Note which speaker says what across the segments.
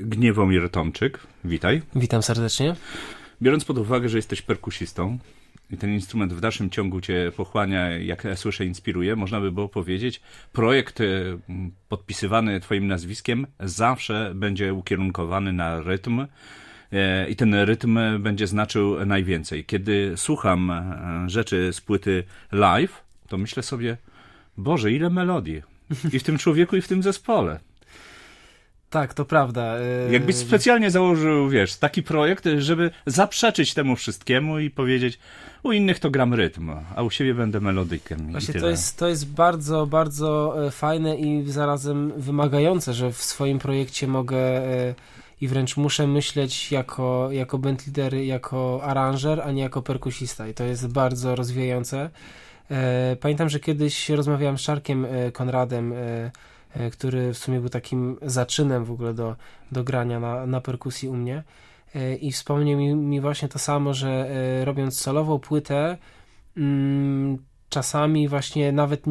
Speaker 1: Gniewomir Tomczyk, witaj.
Speaker 2: Witam serdecznie.
Speaker 1: Biorąc pod uwagę, że jesteś perkusistą i ten instrument w dalszym ciągu cię pochłania, jak słyszę, inspiruje, można by było powiedzieć, projekt podpisywany twoim nazwiskiem zawsze będzie ukierunkowany na rytm i ten rytm będzie znaczył najwięcej. Kiedy słucham rzeczy z płyty live, to myślę sobie, Boże, ile melodii. I w tym człowieku, i w tym zespole.
Speaker 2: Tak, to prawda.
Speaker 1: Jakbyś specjalnie założył, wiesz, taki projekt, żeby zaprzeczyć temu wszystkiemu i powiedzieć, u innych to gram rytm, a u siebie będę melodykiem.
Speaker 2: Właśnie to jest bardzo, bardzo fajne i zarazem wymagające, że w swoim projekcie mogę i wręcz muszę myśleć jako bandleader, jako aranżer, a nie jako perkusista. I to jest bardzo rozwijające. Pamiętam, że kiedyś rozmawiałem z Czarkiem Konradem, który w sumie był takim zaczynem w ogóle do grania na perkusji u mnie i wspomniał mi właśnie to samo, że robiąc solową płytę czasami właśnie nawet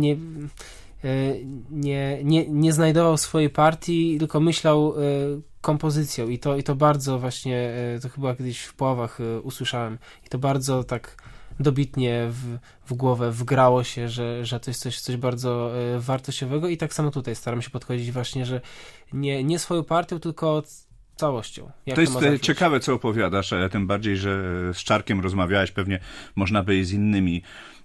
Speaker 2: nie znajdował swojej partii, tylko myślał kompozycją i to bardzo właśnie, to chyba kiedyś w Puławach usłyszałem i to bardzo tak dobitnie w głowę wgrało się, że to jest coś bardzo wartościowego i tak samo tutaj staram się podchodzić właśnie, że nie swoją partią, tylko całością.
Speaker 1: To jest ciekawe, co opowiadasz, tym bardziej, że z Czarkiem rozmawiałeś, pewnie można by i z innymi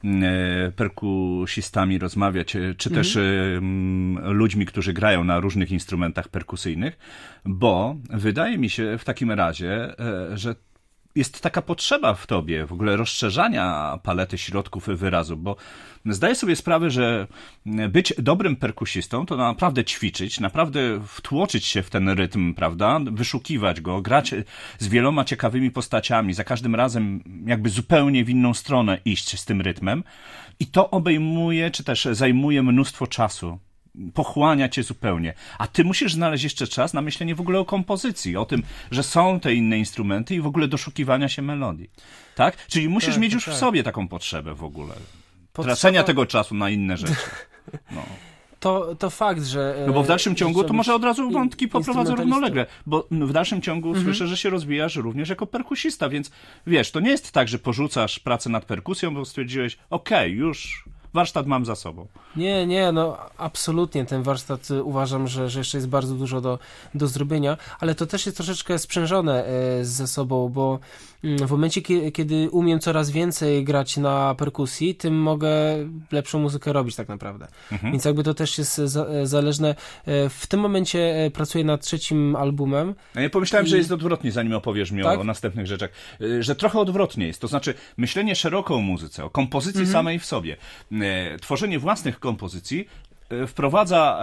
Speaker 1: perkusistami rozmawiać, czy też ludźmi, którzy grają na różnych instrumentach perkusyjnych, bo wydaje mi się w takim razie, że jest taka potrzeba w tobie w ogóle rozszerzania palety środków wyrazu, bo zdaję sobie sprawę, że być dobrym perkusistą to naprawdę ćwiczyć, naprawdę wtłoczyć się w ten rytm, prawda, wyszukiwać go, grać z wieloma ciekawymi postaciami, za każdym razem jakby zupełnie w inną stronę iść z tym rytmem i to obejmuje, czy też zajmuje mnóstwo czasu. Pochłania cię zupełnie. A ty musisz znaleźć jeszcze czas na myślenie w ogóle o kompozycji, o tym, że są te inne instrumenty i w ogóle doszukiwania się melodii. Tak? Czyli musisz mieć już w sobie taką potrzebę w ogóle. Tracenia tego czasu na inne rzeczy. No.
Speaker 2: To fakt, że...
Speaker 1: No bo w dalszym ciągu, to może od razu wątki poprowadzę równolegle, bo w dalszym ciągu słyszę, że się rozwijasz również jako perkusista, więc wiesz, to nie jest tak, że porzucasz pracę nad perkusją, bo stwierdziłeś, okej, już... warsztat mam za sobą. Nie,
Speaker 2: no absolutnie ten warsztat uważam, że jeszcze jest bardzo dużo do zrobienia, ale to też jest troszeczkę sprzężone ze sobą, bo w momencie, kiedy umiem coraz więcej grać na perkusji, tym mogę lepszą muzykę robić tak naprawdę. Więc jakby to też jest zależne. W tym momencie pracuję nad 3. albumem.
Speaker 1: Ja pomyślałem, że jest odwrotnie, zanim opowiesz mi o następnych rzeczach. Że trochę odwrotnie jest. To znaczy myślenie szeroko o muzyce, o kompozycji samej w sobie. Tworzenie własnych kompozycji wprowadza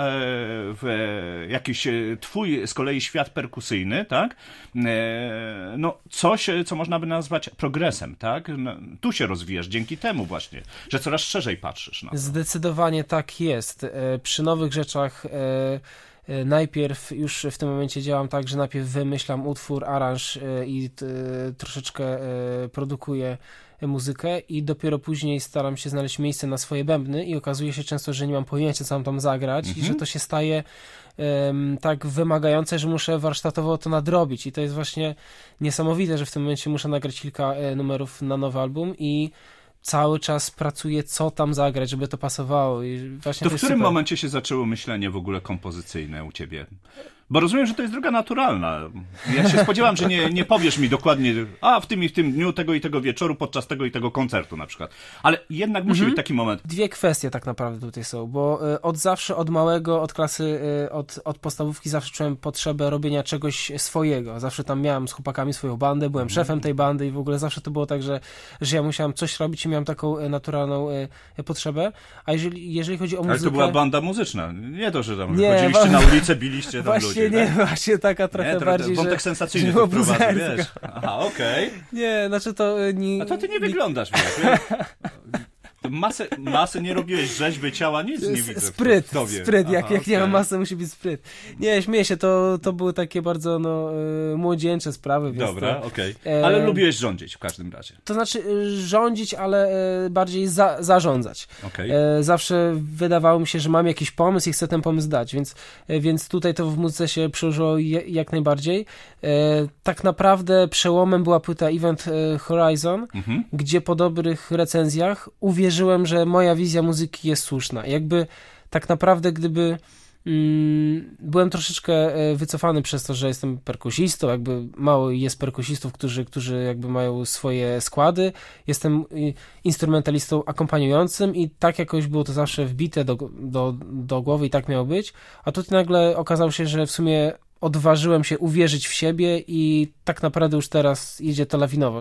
Speaker 1: w jakiś twój z kolei świat perkusyjny, tak? No coś, co można by nazwać progresem, tak? No, tu się rozwijasz dzięki temu właśnie, że coraz szerzej patrzysz na to.
Speaker 2: Zdecydowanie tak jest. Przy nowych rzeczach najpierw już w tym momencie działam tak, że najpierw wymyślam utwór, aranż i troszeczkę produkuję muzykę i dopiero później staram się znaleźć miejsce na swoje bębny i okazuje się często, że nie mam pojęcia, co mam tam zagrać i że to się staje tak wymagające, że muszę warsztatowo to nadrobić i to jest właśnie niesamowite, że w tym momencie muszę nagrać kilka numerów na nowy album i cały czas pracuję, co tam zagrać, żeby to pasowało. I właśnie
Speaker 1: to w którym momencie się zaczęło myślenie w ogóle kompozycyjne u ciebie? Bo rozumiem, że to jest droga naturalna. Ja się spodziewam, że nie powiesz mi dokładnie, w tym i w tym dniu, tego i tego wieczoru, podczas tego i tego koncertu na przykład. Ale jednak musi być taki moment.
Speaker 2: Dwie kwestie tak naprawdę tutaj są, bo od zawsze, od małego, od klasy, od podstawówki zawsze czułem potrzebę robienia czegoś swojego. Zawsze tam miałem z chłopakami swoją bandę, byłem szefem tej bandy i w ogóle zawsze to było tak, że ja musiałem coś robić i miałem taką naturalną potrzebę. A jeżeli chodzi o muzykę...
Speaker 1: Ale to była banda muzyczna, nie to, że tam chodziliście na ulicę, biliście tam ludzi.
Speaker 2: Właśnie taka trochę bardziej,
Speaker 1: wątek sensacyjny tu wprowadzę, wiesz. Aha, okej.
Speaker 2: Nie, znaczy to...
Speaker 1: A to ty nie wyglądasz, wiesz. masy nie robiłeś, rzeźby ciała, nic nie widzę
Speaker 2: Spryt,
Speaker 1: w tobie.
Speaker 2: spryt, jak nie ma masy, musi być spryt. Nie, śmieję się, to były takie bardzo młodzieńcze sprawy. Więc
Speaker 1: dobra, okej. Ale lubiłeś rządzić w każdym razie.
Speaker 2: To znaczy rządzić, ale bardziej zarządzać.
Speaker 1: Okay.
Speaker 2: Zawsze wydawało mi się, że mam jakiś pomysł i chcę ten pomysł dać, więc tutaj to w muzyce się przełożyło jak najbardziej. Tak naprawdę przełomem była płyta Event Horizon, gdzie po dobrych recenzjach uwierzyłem, że moja wizja muzyki jest słuszna. Jakby tak naprawdę gdyby byłem troszeczkę wycofany przez to, że jestem perkusistą, jakby mało jest perkusistów, którzy jakby mają swoje składy. Jestem instrumentalistą akompaniującym i tak jakoś było to zawsze wbite do głowy i tak miało być. A tutaj nagle okazało się, że w sumie odważyłem się uwierzyć w siebie i tak naprawdę już teraz idzie to lawinowo.